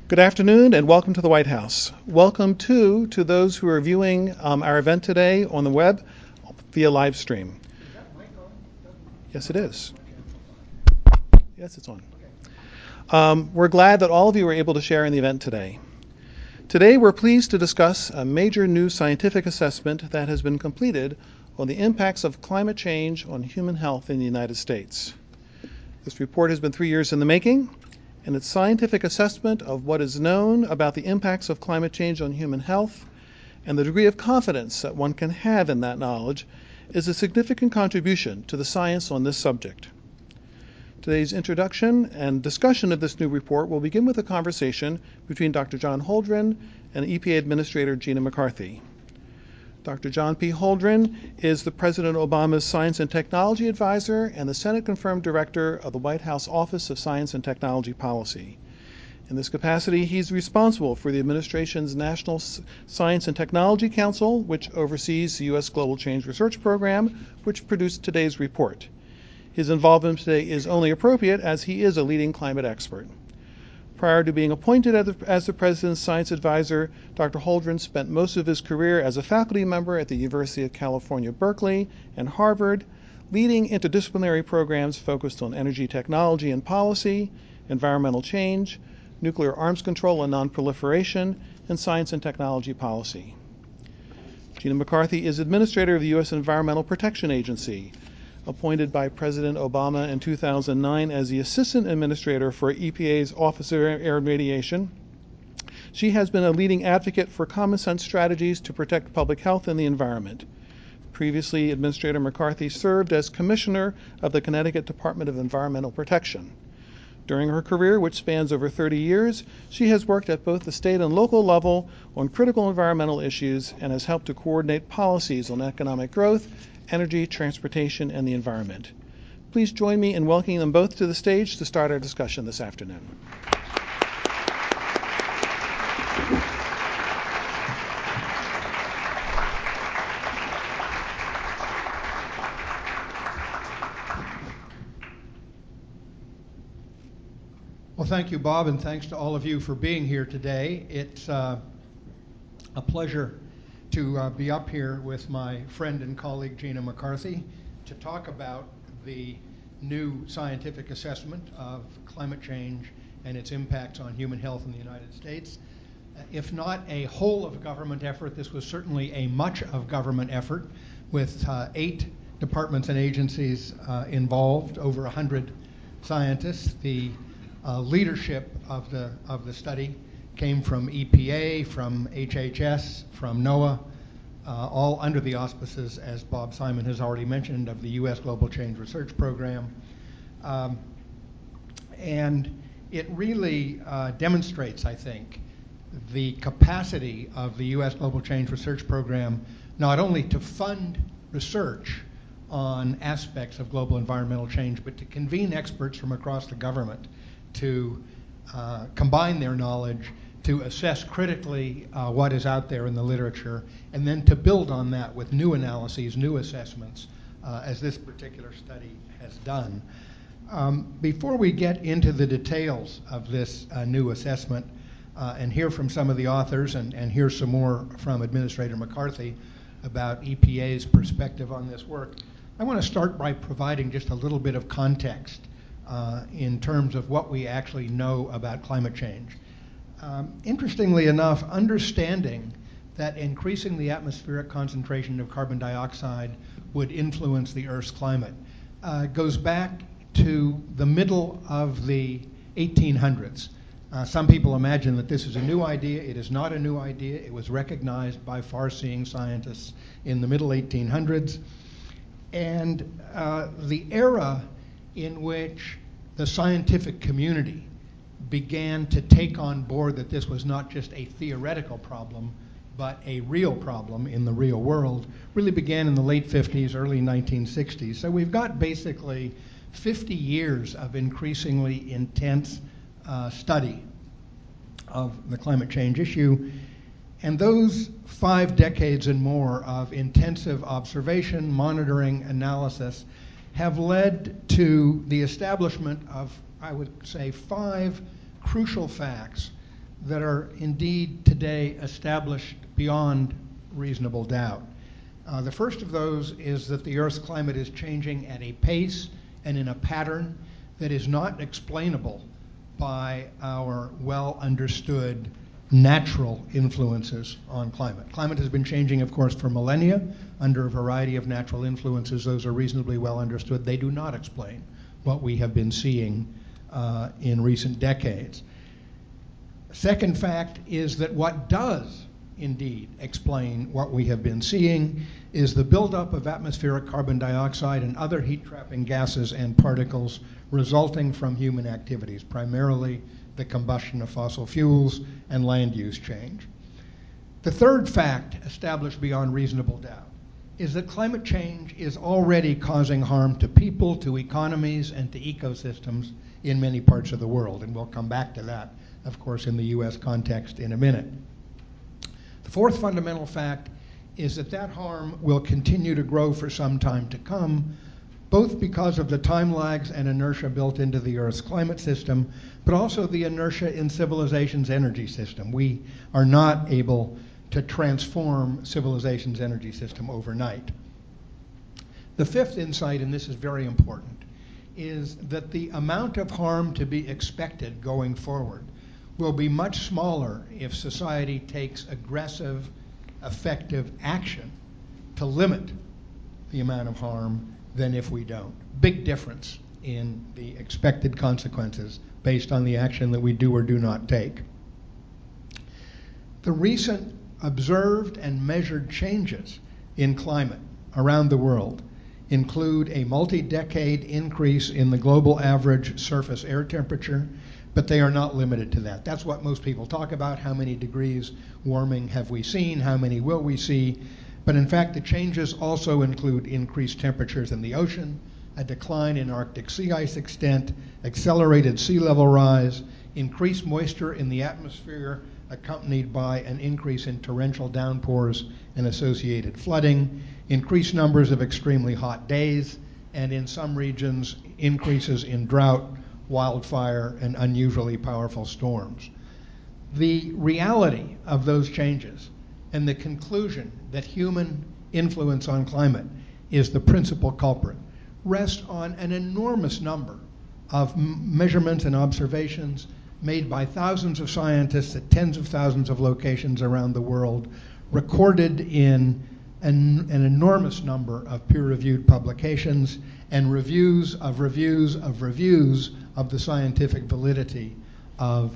Good afternoon and welcome to the White House. Welcome to those who are viewing our event today on the web via live stream. Is that mic on? Yes, it is. Okay. Yes, it's on. We're glad that all of you were able to share in the event today. Today we're pleased to discuss a major new scientific assessment that has been completed on the impacts of climate change on human health in the United States. This report has been 3 years in the making, and its scientific assessment of what is known about the impacts of climate change on human health and the degree of confidence that one can have in that knowledge is a significant contribution to the science on this subject. Today's introduction and discussion of this new report will begin with a conversation between Dr. John Holdren and EPA Administrator Gina McCarthy. Dr. John P. Holdren is the President Obama's Science and Technology Advisor and the Senate-confirmed Director of the White House Office of Science and Technology Policy. In this capacity, he's responsible for the administration's National Science and Technology Council, which oversees the U.S. Global Change Research Program, which produced today's report. His involvement today is only appropriate as he is a leading climate expert. Prior to being appointed as the President's Science Advisor, Dr. Holdren spent most of his career as a faculty member at the University of California, Berkeley, and Harvard, leading interdisciplinary programs focused on energy technology and policy, environmental change, nuclear arms control and nonproliferation, and science and technology policy. Gina McCarthy is Administrator of the U.S. Environmental Protection Agency, appointed by President Obama in 2009 as the Assistant Administrator for EPA's Office of Air Remediation. She has been a leading advocate for common sense strategies to protect public health and the environment. Previously, Administrator McCarthy served as Commissioner of the Connecticut Department of Environmental Protection. During her career, which spans over 30 years, she has worked at both the state and local level on critical environmental issues and has helped to coordinate policies on economic growth, energy, transportation, and the environment. Please join me in welcoming them both to the stage to start our discussion this afternoon. Well, thank you, Bob, and thanks to all of you for being here today. It's a pleasure to be up here with my friend and colleague Gina McCarthy to talk about the new scientific assessment of climate change and its impacts on human health in the United States. If not a whole of government effort, this was certainly a much of government effort with 8 departments and agencies involved, over 100 scientists. The leadership of the study came from EPA, from HHS, from NOAA, all under the auspices, as Bob Simon has already mentioned, of the U.S. Global Change Research Program. And it really demonstrates, I think, the capacity of the U.S. Global Change Research Program not only to fund research on aspects of global environmental change, but to convene experts from across the government to combine their knowledge, to assess critically what is out there in the literature, and then to build on that with new analyses, new assessments, as this particular study has done. Before we get into the details of this new assessment and hear from some of the authors and hear some more from Administrator McCarthy about EPA's perspective on this work, I want to start by providing just a little bit of context in terms of what we actually know about climate change. Interestingly enough, understanding that increasing the atmospheric concentration of carbon dioxide would influence the Earth's climate goes back to the middle of the 1800s. Some people imagine that this is a new idea. It is not a new idea. It was recognized by far-seeing scientists in the middle 1800s. And the era in which the scientific community began to take on board that this was not just a theoretical problem, but a real problem in the real world, really began in the late 50s, early 1960s. So we've got basically 50 years of increasingly intense study of the climate change issue. And those 5 decades and more of intensive observation, monitoring, analysis have led to the establishment of, I would say, 5 crucial facts that are indeed today established beyond reasonable doubt. The first of those is that the Earth's climate is changing at a pace and in a pattern that is not explainable by our well understood natural influences on climate. Climate has been changing, of course, for millennia under a variety of natural influences. Those are reasonably well understood. They do not explain what we have been seeing in recent decades. Second fact is that what does indeed explain what we have been seeing is the buildup of atmospheric carbon dioxide and other heat-trapping gases and particles resulting from human activities, primarily the combustion of fossil fuels and land use change. The third fact, established beyond reasonable doubt, is that climate change is already causing harm to people, to economies, and to ecosystems in many parts of the world, and we'll come back to that, of course, in the U.S. context in a minute. The fourth fundamental fact is that that harm will continue to grow for some time to come, both because of the time lags and inertia built into the Earth's climate system, but also the inertia in civilization's energy system. We are not able to transform civilization's energy system overnight. The fifth insight, and this is very important, is that the amount of harm to be expected going forward will be much smaller if society takes aggressive, effective action to limit the amount of harm than if we don't. Big difference in the expected consequences based on the action that we do or do not take. The recent observed and measured changes in climate around the world include a multi-decade increase in the global average surface air temperature, but they are not limited to that. That's what most people talk about. How many degrees warming have we seen? How many will we see? But in fact, the changes also include increased temperatures in the ocean, a decline in Arctic sea ice extent, accelerated sea level rise, increased moisture in the atmosphere accompanied by an increase in torrential downpours and associated flooding, increased numbers of extremely hot days, and in some regions, increases in drought, wildfire, and unusually powerful storms. The reality of those changes and the conclusion that human influence on climate is the principal culprit rest on an enormous number of measurements and observations made by thousands of scientists at tens of thousands of locations around the world, recorded in an enormous number of peer-reviewed publications and reviews of reviews of reviews of the scientific validity of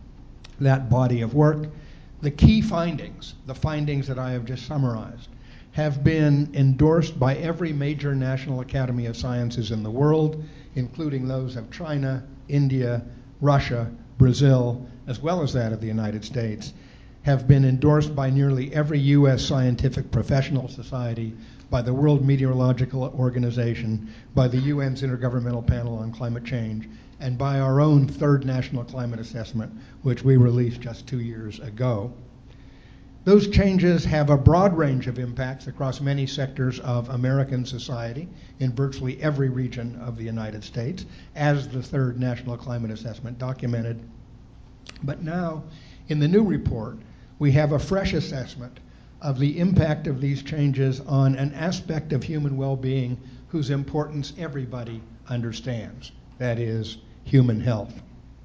that body of work. The key findings, the findings that I have just summarized, have been endorsed by every major National Academy of Sciences in the world, including those of China, India, Russia, Brazil, as well as that of the United States, have been endorsed by nearly every U.S. scientific professional society, by the World Meteorological Organization, by the UN's Intergovernmental Panel on Climate Change, and by our own third National Climate Assessment, which we released just 2 years ago. Those changes have a broad range of impacts across many sectors of American society in virtually every region of the United States, as the third National Climate Assessment documented. But now, in the new report, we have a fresh assessment of the impact of these changes on an aspect of human well-being whose importance everybody understands, that is, human health.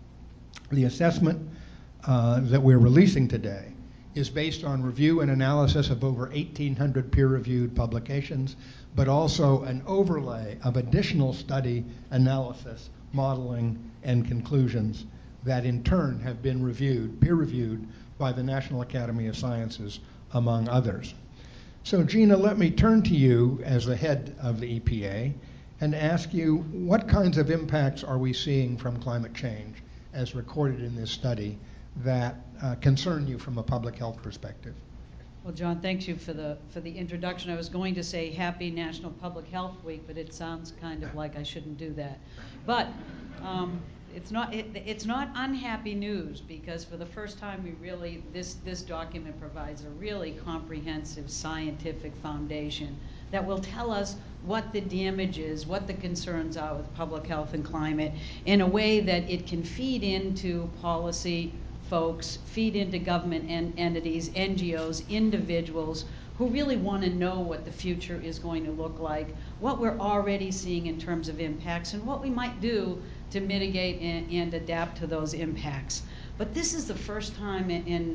The assessment that we're releasing today is based on review and analysis of over 1,800 peer-reviewed publications, but also an overlay of additional study, analysis, modeling, and conclusions that in turn have been reviewed, peer-reviewed, by the National Academy of Sciences, among others. So Gina, let me turn to you as the head of the EPA and ask you, what kinds of impacts are we seeing from climate change as recorded in this study that concern you from a public health perspective? Well, John, thank you for the introduction. I was going to say Happy National Public Health Week, but it sounds kind of like I shouldn't do that. But it's not unhappy news, because for the first time we really, this document provides a really comprehensive scientific foundation that will tell us what the damage is, what the concerns are with public health and climate, in a way that it can feed into policy folks feed into government entities, NGOs, individuals who really want to know what the future is going to look like, what we're already seeing in terms of impacts, and what we might do to mitigate and adapt to those impacts. But this is the first time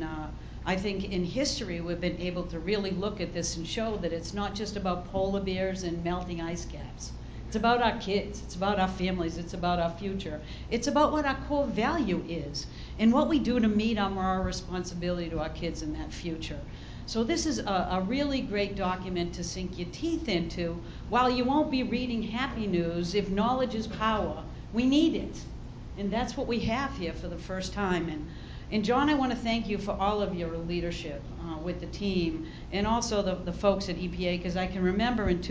I think in history we've been able to really look at this and show that it's not just about polar bears and melting ice caps. It's about our kids, it's about our families, it's about our future. It's about what our core value is and what we do to meet our responsibility to our kids in that future. So this is a really great document to sink your teeth into. While you won't be reading happy news, if knowledge is power, we need it. And that's what we have here for the first time. And John, I want to thank you for all of your leadership with the team and also the folks at EPA, because I can remember in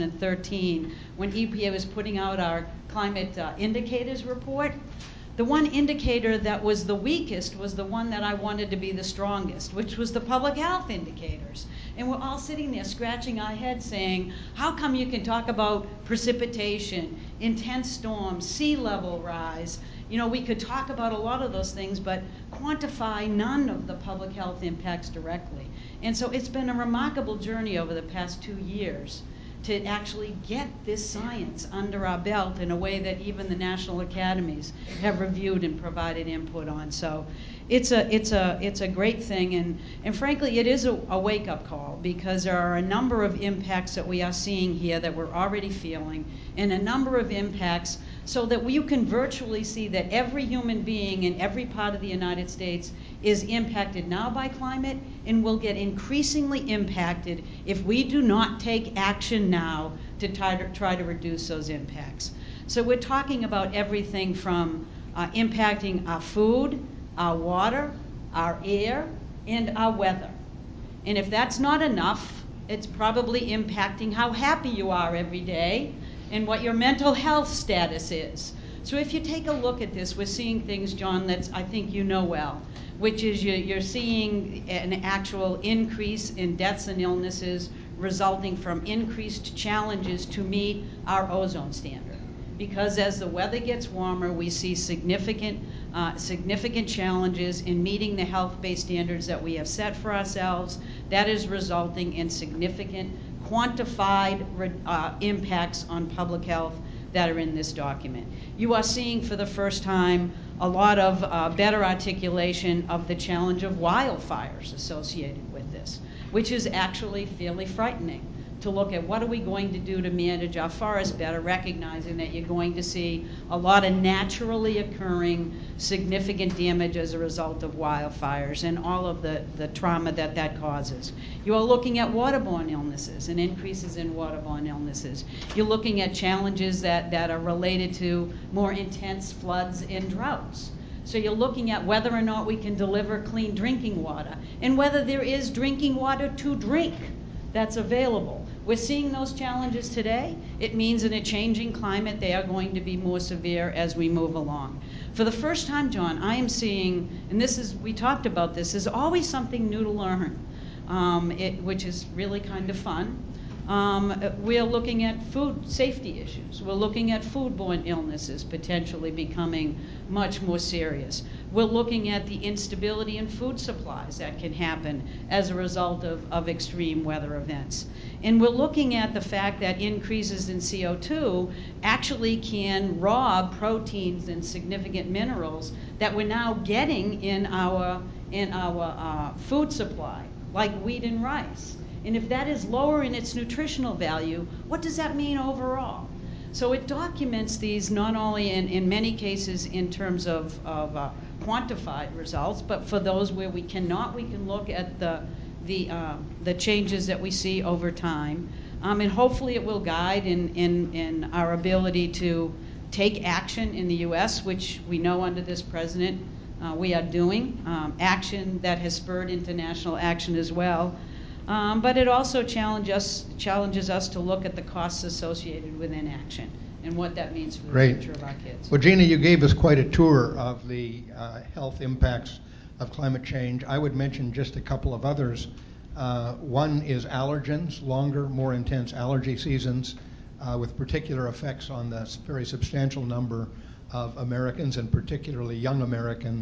2013 when EPA was putting out our climate indicators report, the one indicator that was the weakest was the one that I wanted to be the strongest, which was the public health indicators. And we're all sitting there scratching our heads saying, how come you can talk about precipitation, intense storms, sea level rise? You know, we could talk about a lot of those things, but quantify none of the public health impacts directly. And so it's been a remarkable journey over the past 2 years to actually get this science under our belt in a way that even the national academies have reviewed and provided input on. So it's a great thing, and frankly it is a wake-up call, because there are a number of impacts that we are seeing here that we're already feeling, and a number of impacts so that you can virtually see that every human being in every part of the United States is impacted now by climate and will get increasingly impacted if we do not take action now to try to reduce those impacts. So we're talking about everything from impacting our food, our water, our air, and our weather. And if that's not enough, it's probably impacting how happy you are every day and what your mental health status is. So if you take a look at this, we're seeing things, John, that I think you know well, which is you're seeing an actual increase in deaths and illnesses resulting from increased challenges to meet our ozone standard. Because as the weather gets warmer, we see significant challenges in meeting the health-based standards that we have set for ourselves. That is resulting in significant quantified impacts on public health that are in this document. You are seeing for the first time a lot of better articulation of the challenge of wildfires associated with this, which is actually fairly frightening to look at what are we going to do to manage our forests better, recognizing that you're going to see a lot of naturally occurring significant damage as a result of wildfires and all of the trauma that causes. You are looking at waterborne illnesses and increases in waterborne illnesses. You're looking at challenges that are related to more intense floods and droughts. So you're looking at whether or not we can deliver clean drinking water and whether there is drinking water to drink that's available. We're seeing those challenges today. It means in a changing climate they are going to be more severe as we move along. For the first time, John, I am seeing, and we talked about this, there's always something new to learn, which is really kind of fun. We're looking at food safety issues. We're looking at foodborne illnesses potentially becoming much more serious. We're looking at the instability in food supplies that can happen as a result of extreme weather events. And we're looking at the fact that increases in CO2 actually can rob proteins and significant minerals that we're now getting in our food supply, like wheat and rice. And if that is lower in its nutritional value, what does that mean overall? So it documents these not only in many cases in terms of quantified results, but for those where we cannot, we can look at the changes that we see over time. And hopefully it will guide in our ability to take action in the U.S., which we know under this president we are doing, action that has spurred international action as well. But it also challenges us to look at the costs associated with inaction and what that means for the future of our kids. Well, Gina, you gave us quite a tour of the health impacts of climate change. I would mention just a couple of others. One is allergens, longer, more intense allergy seasons with particular effects on the very substantial number of Americans, and particularly young Americans,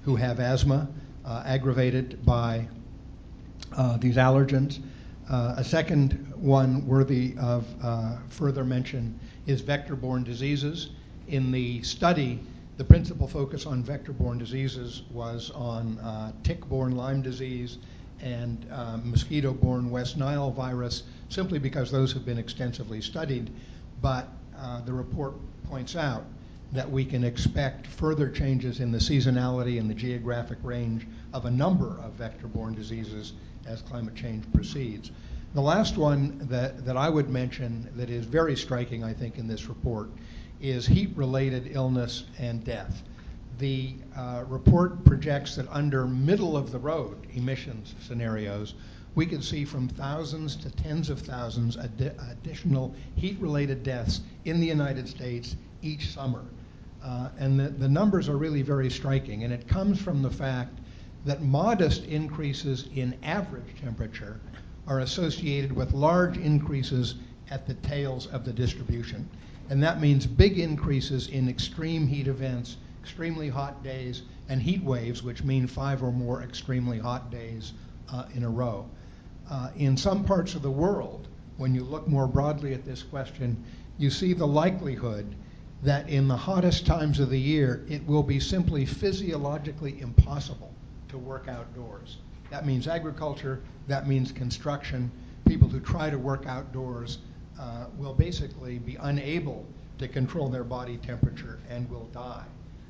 who have asthma aggravated by these allergens. A second one worthy of further mention is vector-borne diseases. In the study, the principal focus on vector-borne diseases was on tick-borne Lyme disease and mosquito-borne West Nile virus, simply because those have been extensively studied. But the report points out that we can expect further changes in the seasonality and the geographic range of a number of vector-borne diseases as climate change proceeds. The last one that I would mention that is very striking, I think, in this report is heat-related illness and death. The report projects that under middle-of-the-road emissions scenarios, we could see from thousands to tens of thousands additional heat-related deaths in the United States each summer. And the numbers are really very striking, and it comes from the fact that modest increases in average temperature are associated with large increases at the tails of the distribution. And that means big increases in extreme heat events, extremely hot days, and heat waves, which mean 5 or more extremely hot days in a row. In some parts of the world, when you look more broadly at this question, you see the likelihood that in the hottest times of the year, it will be simply physiologically impossible to work outdoors. That means agriculture, that means construction. People who try to work outdoors will basically be unable to control their body temperature and will die.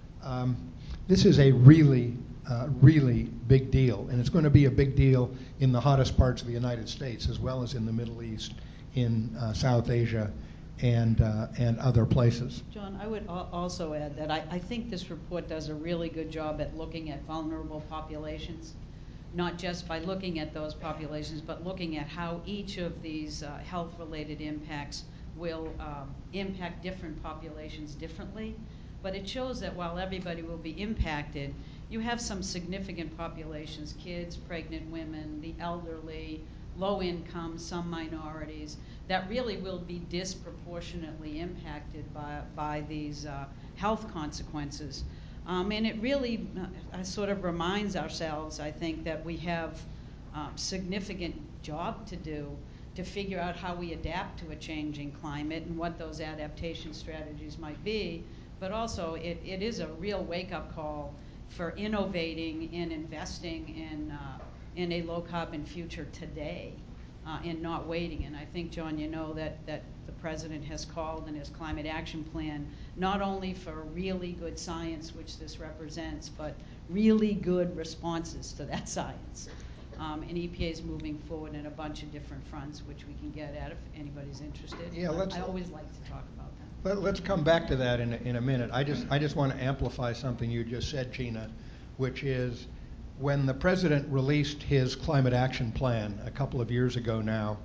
This is a really, really big deal, and it's going to be a big deal in the hottest parts of the United States, as well as in the Middle East, in South Asia, and other places. John, I would also add that I think this report does a really good job at looking at vulnerable populations, not just by looking at those populations, but looking at how each of these health-related impacts will impact different populations differently. But it shows that while everybody will be impacted, you have some significant populations, kids, pregnant women, the elderly, low income, some minorities, that really will be disproportionately impacted by these health consequences. And it really sort of reminds ourselves, I think, that we have significant job to do to figure out how we adapt to a changing climate and what those adaptation strategies might be. But also, it is a real wake-up call for innovating and investing in a low-carbon future today and not waiting. And I think, John, you know that the President has called in his climate action plan not only for really good science, which this represents, but really good responses to that science. And EPA is moving forward in a bunch of different fronts, which we can get at if anybody's interested. Yeah, I always like to talk about that. Let's come back to that in a minute. I just want to amplify something you just said, Gina, which is when the President released his climate action plan a couple of years ago now,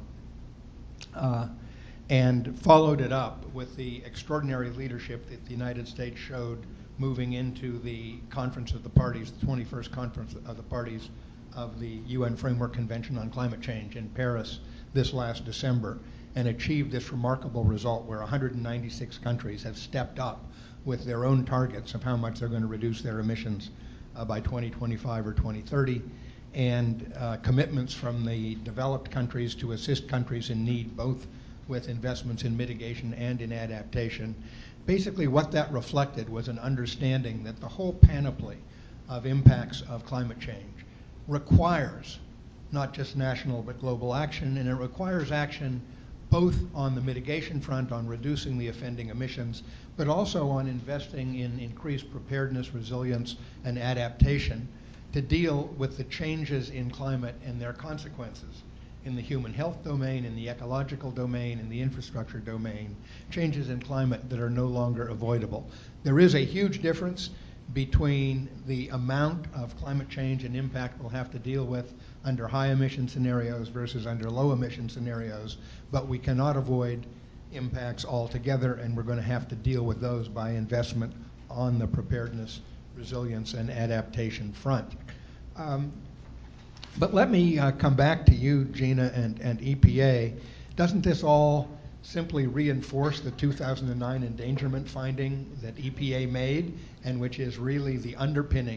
and followed it up with the extraordinary leadership that the United States showed moving into the Conference of the Parties, the 21st Conference of the Parties of the UN Framework Convention on Climate Change in Paris this last December, and achieved this remarkable result where 196 countries have stepped up with their own targets of how much they're going to reduce their emissions by 2025 or 2030, and commitments from the developed countries to assist countries in need, both with investments in mitigation and in adaptation. Basically, what that reflected was an understanding that the whole panoply of impacts of climate change requires not just national but global action, and it requires action both on the mitigation front, on reducing the offending emissions, but also on investing in increased preparedness, resilience, and adaptation to deal with the changes in climate and their consequences in the human health domain, in the ecological domain, in the infrastructure domain, changes in climate that are no longer avoidable. There is a huge difference between the amount of climate change and impact we'll have to deal with under high emission scenarios versus under low emission scenarios, but we cannot avoid impacts altogether, and we're going to have to deal with those by investment on the preparedness, resilience, and adaptation front. But let me come back to you, Gina, and EPA. Doesn't this all simply reinforce the 2009 endangerment finding that EPA made, and which is really the underpinning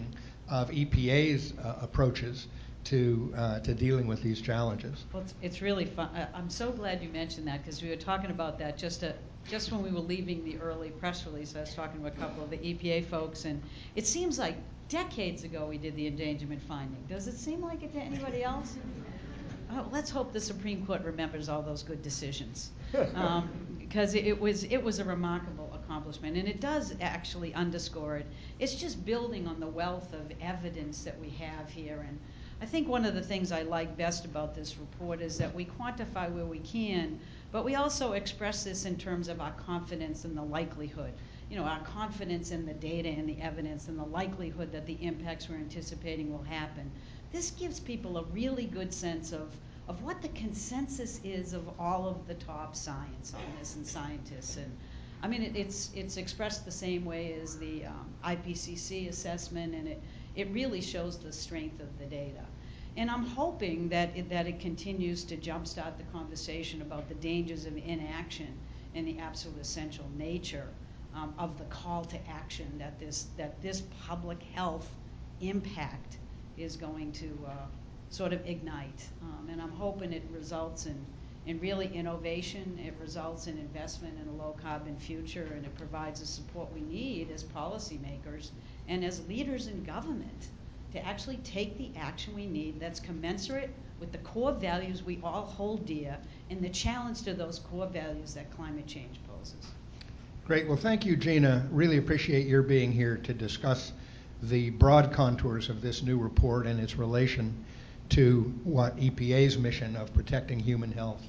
of EPA's approaches to dealing with these challenges. Well, it's really fun. I'm so glad you mentioned that, because we were talking about that just when we were leaving the early press release. I was talking to a couple of the EPA folks, and it seems like decades ago we did the endangerment finding. Does it seem like it to anybody else? Oh, let's hope the Supreme Court remembers all those good decisions, because it was a remarkable accomplishment, and it does actually underscore it. It's just building on the wealth of evidence that we have here. And I think one of the things I like best about this report is that we quantify where we can, but we also express this in terms of our confidence in the likelihood. You know, our confidence in the data and the evidence and the likelihood that the impacts we're anticipating will happen. This gives people a really good sense of what the consensus is of all of the top science on this and scientists. And I mean, it's expressed the same way as the IPCC assessment, and it really shows the strength of the data. And I'm hoping that it continues to jumpstart the conversation about the dangers of inaction and the absolute essential nature of the call to action that this public health impact is going to sort of ignite. And I'm hoping it results in really innovation. It results in investment in a low carbon future, and it provides the support we need as policymakers and as leaders in government to actually take the action we need that's commensurate with the core values we all hold dear and the challenge to those core values that climate change poses. Great. Well, thank you, Gina. Really appreciate your being here to discuss the broad contours of this new report and its relation to what EPA's mission of protecting human health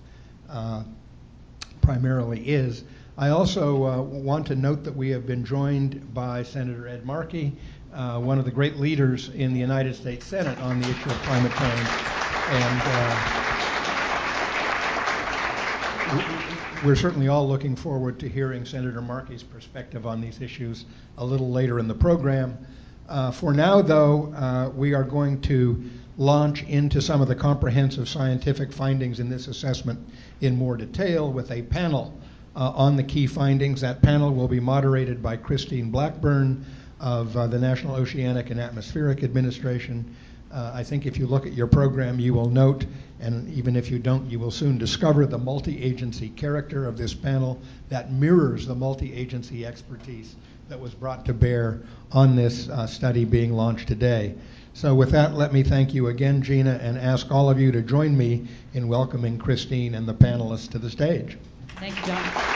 primarily is. I also want to note that we have been joined by Senator Ed Markey, one of the great leaders in the United States Senate on the issue of climate change. And we're certainly all looking forward to hearing Senator Markey's perspective on these issues a little later in the program. For now, though, we are going to launch into some of the comprehensive scientific findings in this assessment in more detail with a panel on the key findings. That panel will be moderated by Christine Blackburn of the National Oceanic and Atmospheric Administration. I think if you look at your program, you will note, and even if you don't, you will soon discover the multi-agency character of this panel that mirrors the multi-agency expertise that was brought to bear on this study being launched today. So with that, let me thank you again, Gina, and ask all of you to join me in welcoming Christine and the panelists to the stage. Thank you, John.